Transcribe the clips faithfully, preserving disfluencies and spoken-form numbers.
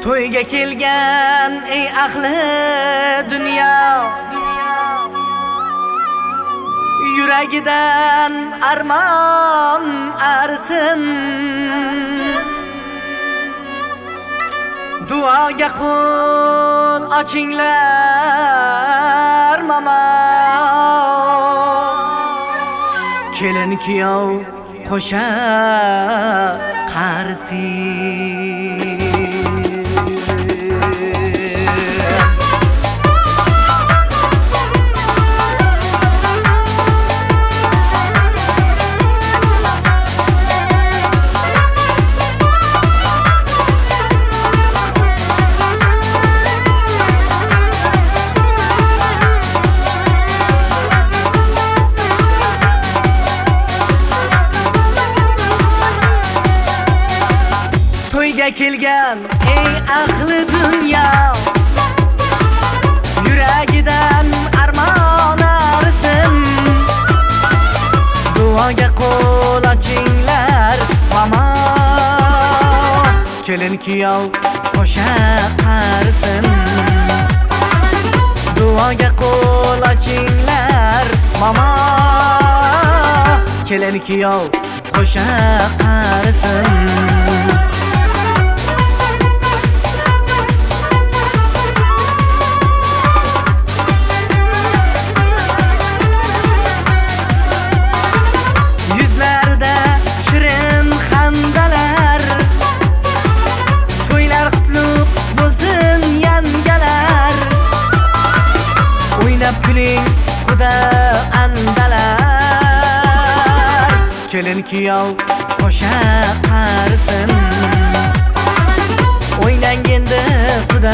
To'yga kelgan ey ahli dunyo, yuragidan armon arsin. Duoga qo'l ochinglar mama, kelin kuyov qo'sha qarsin. To'yga kelgan ey ahli dunyo, yuragidan armon arsin. Duoga qo'l ochinglar mama, kelin kuyov qo'sha qarsin. Duoga qo'l ochinglar mama, kelin kuyov qo'sha qarsin. Kuling xudo andalar, kelin kuyov qo'sha qarsin. O'ynang endi xudo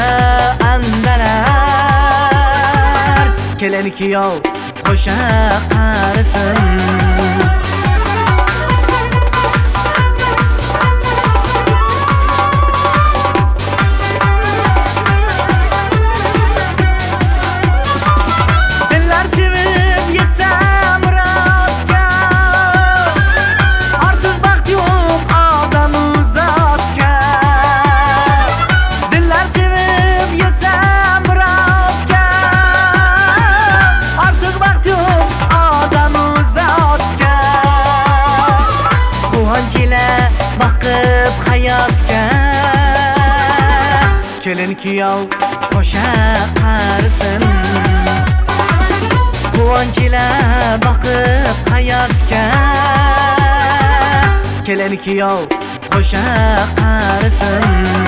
andalar, kelin kuyov qo'sha qarsin. Bakıp hayatga, kelin kuyov qo'sha qarsin. Quvonch ila bakıp hayatga, kelin kuyov qo'sha qarsin.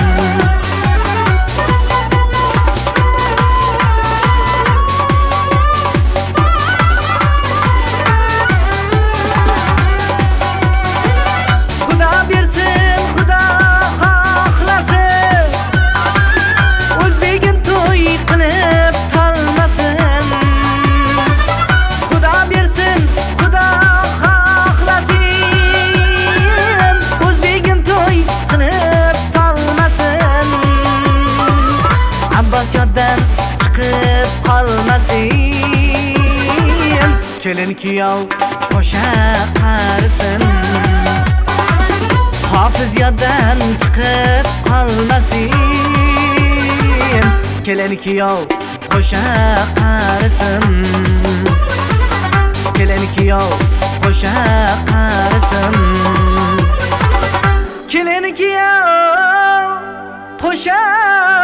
Yoddan chiqib qolmasin, kelin kuyov qo'sha qarsin. Hofiz yoddan chiqib qolmasin, kelin kuyov qo'sha qarsin. Kelin kuyov qo'sha qarsin. Kelin kuyov qo'sha